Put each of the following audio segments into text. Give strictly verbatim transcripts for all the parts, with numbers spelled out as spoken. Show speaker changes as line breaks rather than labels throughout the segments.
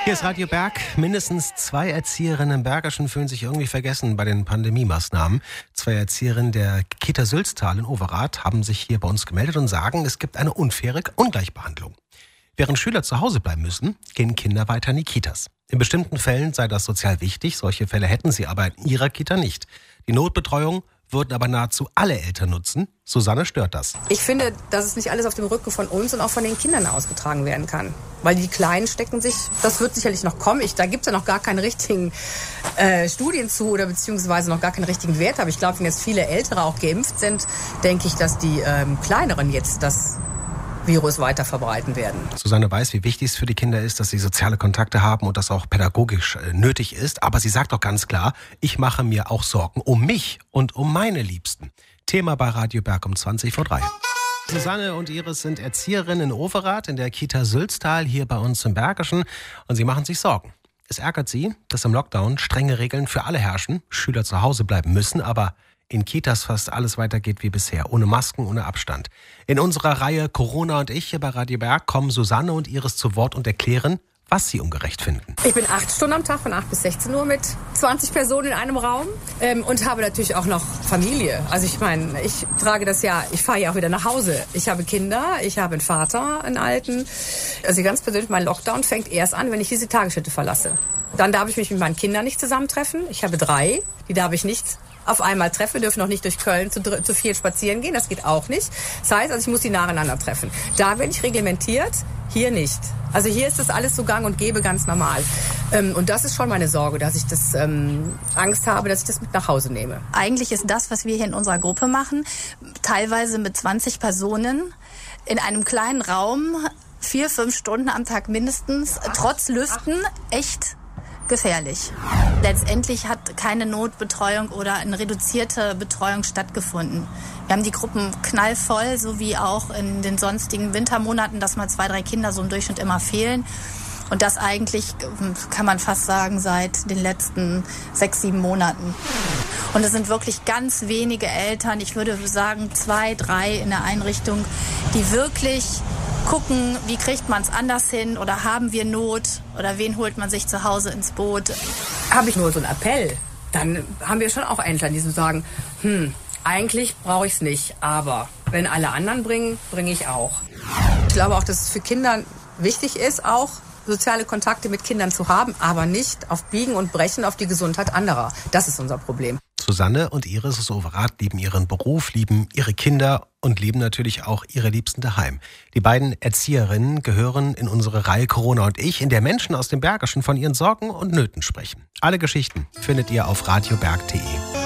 Hier ist Radio Berg. Mindestens zwei Erzieherinnen im Bergischen fühlen sich irgendwie vergessen bei den Pandemie-Maßnahmen. Zwei Erzieherinnen der Kita Sülztal in Overath haben sich hier bei uns gemeldet und sagen, es gibt eine unfaire Ungleichbehandlung. Während Schüler zu Hause bleiben müssen, gehen Kinder weiter in die Kitas. In bestimmten Fällen sei das sozial wichtig, solche Fälle hätten sie aber in ihrer Kita nicht. Die Notbetreuung würden aber nahezu alle Eltern nutzen. Susanne stört das.
Ich finde, dass es nicht alles auf dem Rücken von uns und auch von den Kindern ausgetragen werden kann. Weil die Kleinen stecken sich, das wird sicherlich noch kommen. Ich, da gibt es ja noch gar keine richtigen äh, Studien zu oder beziehungsweise noch gar keine richtigen Werte. Aber ich glaube, wenn jetzt viele Ältere auch geimpft sind, denke ich, dass die ähm, Kleineren jetzt das Virus weiter verbreiten werden.
Susanne weiß, wie wichtig es für die Kinder ist, dass sie soziale Kontakte haben und das auch pädagogisch äh, nötig ist. Aber sie sagt doch ganz klar, ich mache mir auch Sorgen um mich und um meine Liebsten. Thema bei Radio Berg um zwanzig vor drei. Susanne und Iris sind Erzieherinnen in Overath in der Kita Sülztal hier bei uns im Bergischen und sie machen sich Sorgen. Es ärgert sie, dass im Lockdown strenge Regeln für alle herrschen, Schüler zu Hause bleiben müssen, aber in Kitas fast alles weitergeht wie bisher, ohne Masken, ohne Abstand. In unserer Reihe Corona und ich hier bei Radio Berg kommen Susanne und Iris zu Wort und erklären, was sie ungerecht finden.
Ich bin acht Stunden am Tag von acht bis sechzehn Uhr mit zwanzig Personen in einem Raum ähm, und habe natürlich auch noch Familie. Also ich meine, ich trage das ja, ich fahre ja auch wieder nach Hause. Ich habe Kinder, ich habe einen Vater, einen Alten. Also ganz persönlich, mein Lockdown fängt erst an, wenn ich diese Tagesstätte verlasse. Dann darf ich mich mit meinen Kindern nicht zusammentreffen. Ich habe drei, die darf ich nicht auf einmal treffen. Wir dürfen noch nicht durch Köln zu, zu viel spazieren gehen, das geht auch nicht. Das heißt, also ich muss die nacheinander treffen. Da werde ich reglementiert, hier nicht. Also hier ist das alles so gang und gäbe, ganz normal. Ähm, und das ist schon meine Sorge, dass ich das ähm, Angst habe, dass ich das mit nach Hause nehme.
Eigentlich ist das, was wir hier in unserer Gruppe machen, teilweise mit zwanzig Personen in einem kleinen Raum, vier, fünf Stunden am Tag mindestens, trotz Lüften, echt gefährlich. Letztendlich hat keine Notbetreuung oder eine reduzierte Betreuung stattgefunden. Wir haben die Gruppen knallvoll, so wie auch in den sonstigen Wintermonaten, dass mal zwei, drei Kinder so im Durchschnitt immer fehlen. Und das eigentlich, kann man fast sagen, seit den letzten sechs, sieben Monaten. Und es sind wirklich ganz wenige Eltern, ich würde sagen zwei, drei in der Einrichtung, die wirklich gucken, wie kriegt man es anders hin oder haben wir Not oder wen holt man sich zu Hause ins Boot.
Habe ich nur so einen Appell, dann haben wir schon auch Eltern, die so sagen, hm, eigentlich brauche ich es nicht, aber wenn alle anderen bringen, bringe ich auch. Ich glaube auch, dass es für Kinder wichtig ist, auch soziale Kontakte mit Kindern zu haben, aber nicht auf Biegen und Brechen auf die Gesundheit anderer. Das ist unser Problem.
Susanne und Iris aus Overath lieben ihren Beruf, lieben ihre Kinder und lieben natürlich auch ihre Liebsten daheim. Die beiden Erzieherinnen gehören in unsere Reihe Corona und ich, in der Menschen aus dem Bergischen von ihren Sorgen und Nöten sprechen. Alle Geschichten findet ihr auf radioberg punkt de.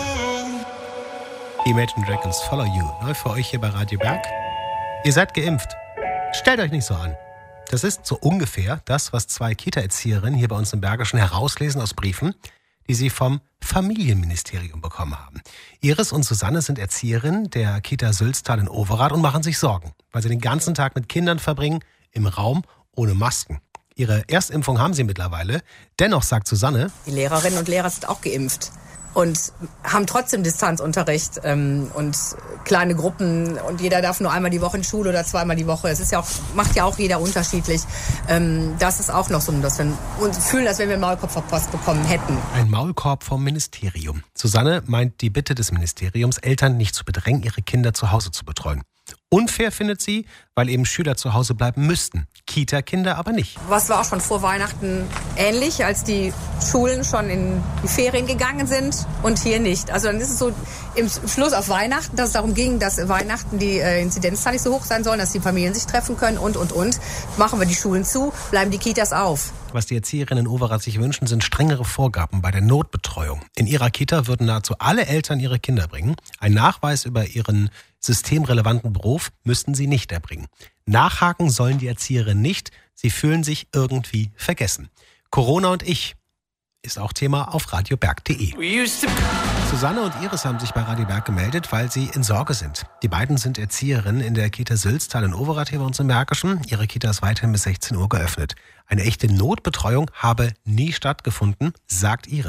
Imagine Dragons Follow You, neu für euch hier bei Radio Berg. Ihr seid geimpft. Stellt euch nicht so an. Das ist so ungefähr das, was zwei Kita-Erzieherinnen hier bei uns im Bergischen herauslesen aus Briefen, die sie vom Familienministerium bekommen haben. Iris und Susanne sind Erzieherinnen der Kita Sülztal in Overath und machen sich Sorgen, weil sie den ganzen Tag mit Kindern verbringen, im Raum ohne Masken. Ihre Erstimpfung haben sie mittlerweile. Dennoch sagt Susanne,
die Lehrerinnen und Lehrer sind auch geimpft und haben trotzdem Distanzunterricht ähm, und kleine Gruppen und jeder darf nur einmal die Woche in Schule oder zweimal die Woche. Es ist ja auch, macht ja auch jeder unterschiedlich. Ähm, das ist auch noch so, dass wir uns fühlen, als wenn wir einen Maulkorb vor Post bekommen hätten.
Ein Maulkorb vom Ministerium. Susanne meint die Bitte des Ministeriums, Eltern nicht zu bedrängen, ihre Kinder zu Hause zu betreuen. Unfair findet sie, weil eben Schüler zu Hause bleiben müssten. Kita-Kinder aber nicht.
Was war auch schon vor Weihnachten ähnlich, als die Schulen schon in die Ferien gegangen sind und hier nicht. Also dann ist es so im Schluss auf Weihnachten, dass es darum ging, dass Weihnachten die äh, Inzidenzzahlen nicht so hoch sein sollen, dass die Familien sich treffen können und, und, und. Machen wir die Schulen zu, bleiben die Kitas auf.
Was die Erzieherinnen in Overath sich wünschen, sind strengere Vorgaben bei der Notbetreuung. In ihrer Kita würden nahezu alle Eltern ihre Kinder bringen. Ein Nachweis über ihren systemrelevanten Beruf müssten sie nicht erbringen. Nachhaken sollen die Erzieherinnen nicht. Sie fühlen sich irgendwie vergessen. Corona und ich ist auch Thema auf radioberg punkt de. Susanne und Iris haben sich bei Radio Berg gemeldet, weil sie in Sorge sind. Die beiden sind Erzieherinnen in der Kita Sülztal in Overath hier bei uns im Bergischen. Ihre Kita ist weiterhin bis sechzehn Uhr geöffnet. Eine echte Notbetreuung habe nie stattgefunden, sagt Iris.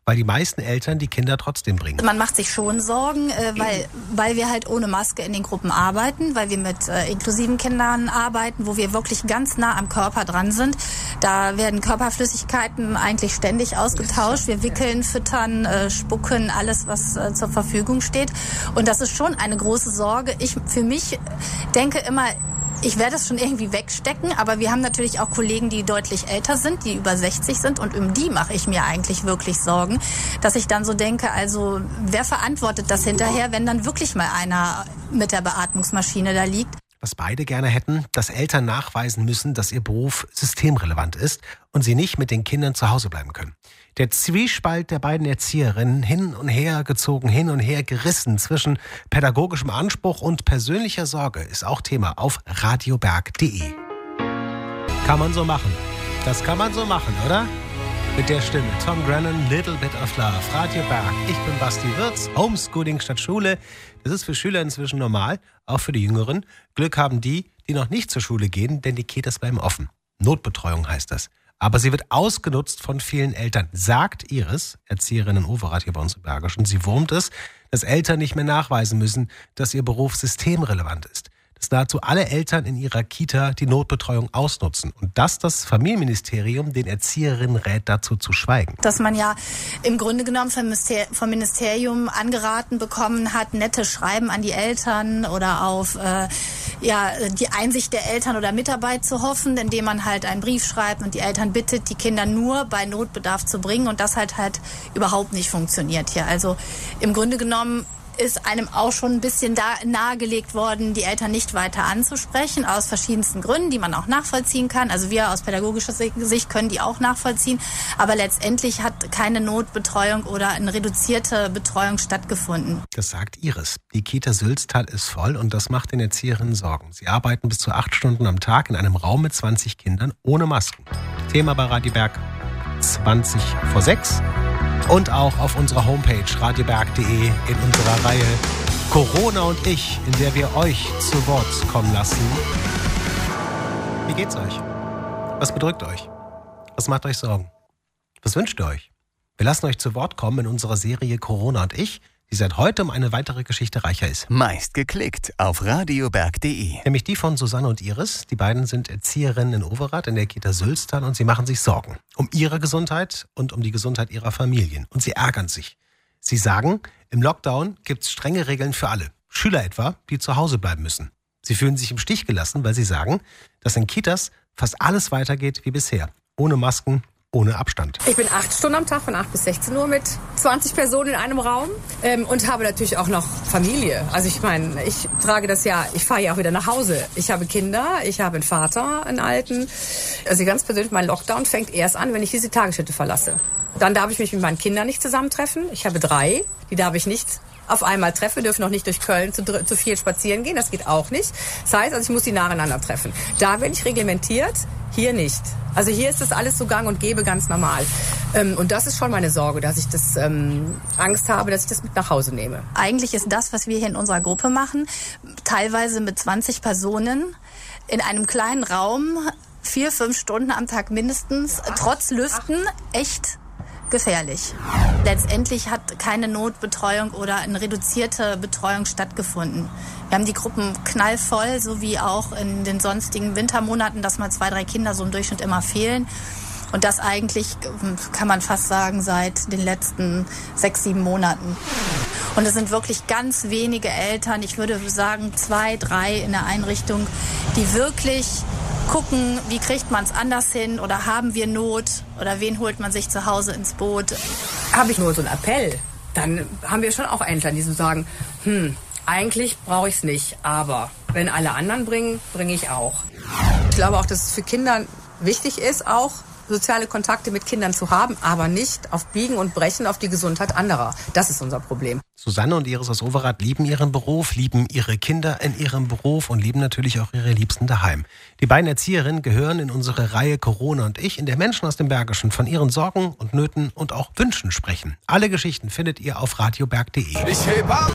weil die meisten Eltern die Kinder trotzdem bringen.
Man macht sich schon Sorgen, äh, weil, weil wir halt ohne Maske in den Gruppen arbeiten, weil wir mit äh, inklusiven Kindern arbeiten, wo wir wirklich ganz nah am Körper dran sind. Da werden Körperflüssigkeiten eigentlich ständig ausgetauscht. Wir wickeln, füttern, äh, spucken, alles, was äh, zur Verfügung steht. Und das ist schon eine große Sorge. Ich für mich denke immer, ich werde es schon irgendwie wegstecken, aber wir haben natürlich auch Kollegen, die deutlich älter sind, die über sechzig sind, und um die mache ich mir eigentlich wirklich Sorgen, dass ich dann so denke, also wer verantwortet das hinterher, wenn dann wirklich mal einer mit der Beatmungsmaschine da liegt?
Was beide gerne hätten, dass Eltern nachweisen müssen, dass ihr Beruf systemrelevant ist und sie nicht mit den Kindern zu Hause bleiben können. Der Zwiespalt der beiden Erzieherinnen, hin und her gezogen, hin und her gerissen zwischen pädagogischem Anspruch und persönlicher Sorge, ist auch Thema auf radioberg punkt de. Kann man so machen. Das kann man so machen, oder? Mit der Stimme Tom Grennan, Little Bit of Love, Radio Berg. Ich bin Basti Wirz, Homeschooling statt Schule. Das ist für Schüler inzwischen normal, auch für die Jüngeren. Glück haben die, die noch nicht zur Schule gehen, denn die Kitas bleiben offen. Notbetreuung heißt das. Aber sie wird ausgenutzt von vielen Eltern, sagt Iris, Erzieherin in Overath hier bei uns im Bergischen. Sie wurmt es, dass Eltern nicht mehr nachweisen müssen, dass ihr Beruf systemrelevant ist. Dass nahezu alle Eltern in ihrer Kita die Notbetreuung ausnutzen und dass das Familienministerium den Erzieherinnen rät, dazu zu schweigen.
Dass man ja im Grunde genommen vom Ministerium angeraten bekommen hat, nette Schreiben an die Eltern oder auf äh, ja, die Einsicht der Eltern oder Mitarbeit zu hoffen, indem man halt einen Brief schreibt und die Eltern bittet, die Kinder nur bei Notbedarf zu bringen, und das halt halt überhaupt nicht funktioniert hier. Also im Grunde genommen ist einem auch schon ein bisschen da nahegelegt worden, die Eltern nicht weiter anzusprechen, aus verschiedensten Gründen, die man auch nachvollziehen kann. Also wir aus pädagogischer Sicht können die auch nachvollziehen. Aber letztendlich hat keine Notbetreuung oder eine reduzierte Betreuung stattgefunden.
Das sagt Iris. Die Kita Sülztal ist voll und das macht den Erzieherinnen Sorgen. Sie arbeiten bis zu acht Stunden am Tag in einem Raum mit zwanzig Kindern ohne Masken. Thema bei Radio Berg zwanzig vor sechs. Und auch auf unserer Homepage radioberg punkt de in unserer Reihe Corona und ich, in der wir euch zu Wort kommen lassen. Wie geht's euch? Was bedrückt euch? Was macht euch Sorgen? Was wünscht ihr euch? Wir lassen euch zu Wort kommen in unserer Serie Corona und ich, die seit heute um eine weitere Geschichte reicher ist.
Meist geklickt auf radioberg punkt de.
Nämlich die von Susanne und Iris. Die beiden sind Erzieherinnen in Overath in der Kita Sülztal und sie machen sich Sorgen um ihre Gesundheit und um die Gesundheit ihrer Familien. Und sie ärgern sich. Sie sagen, im Lockdown gibt es strenge Regeln für alle. Schüler etwa, die zu Hause bleiben müssen. Sie fühlen sich im Stich gelassen, weil sie sagen, dass in Kitas fast alles weitergeht wie bisher. Ohne Masken, ohne Abstand.
Ich bin acht Stunden am Tag von acht bis sechzehn Uhr mit zwanzig Personen in einem Raum ähm, und habe natürlich auch noch Familie. Also ich meine, ich trage das ja, ich fahre ja auch wieder nach Hause. Ich habe Kinder, ich habe einen Vater, einen Alten. Also ganz persönlich, mein Lockdown fängt erst an, wenn ich diese Tagesstätte verlasse. Dann darf ich mich mit meinen Kindern nicht zusammentreffen. Ich habe drei, die darf ich nicht auf einmal treffen. Wir dürfen noch nicht durch Köln zu, zu viel spazieren gehen, das geht auch nicht. Das heißt, also ich muss die nacheinander treffen. Da werde ich reglementiert, hier nicht. Also hier ist das alles so gang und gäbe, ganz normal. Ähm, und das ist schon meine Sorge, dass ich das ähm, Angst habe, dass ich das mit nach Hause nehme.
Eigentlich ist das, was wir hier in unserer Gruppe machen, teilweise mit zwanzig Personen in einem kleinen Raum, vier, fünf Stunden am Tag mindestens, trotz Lüften, echt gefährlich. Letztendlich hat keine Notbetreuung oder eine reduzierte Betreuung stattgefunden. Wir haben die Gruppen knallvoll, so wie auch in den sonstigen Wintermonaten, dass mal zwei, drei Kinder so im Durchschnitt immer fehlen. Und das eigentlich, kann man fast sagen, seit den letzten sechs, sieben Monaten. Und es sind wirklich ganz wenige Eltern, ich würde sagen zwei, drei in der Einrichtung, die wirklich gucken, wie kriegt man es anders hin oder haben wir Not oder wen holt man sich zu Hause ins Boot.
Habe ich nur so einen Appell, dann haben wir schon auch Eltern, die so sagen, hm, eigentlich brauche ich es nicht, aber wenn alle anderen bringen, bringe ich auch. Ich glaube auch, dass es für Kinder wichtig ist, auch soziale Kontakte mit Kindern zu haben, aber nicht auf Biegen und Brechen auf die Gesundheit anderer. Das ist unser Problem.
Susanne und Iris aus Overath lieben ihren Beruf, lieben ihre Kinder in ihrem Beruf und lieben natürlich auch ihre Liebsten daheim. Die beiden Erzieherinnen gehören in unsere Reihe Corona und ich, in der Menschen aus dem Bergischen von ihren Sorgen und Nöten und auch Wünschen sprechen. Alle Geschichten findet ihr auf radioberg punkt de.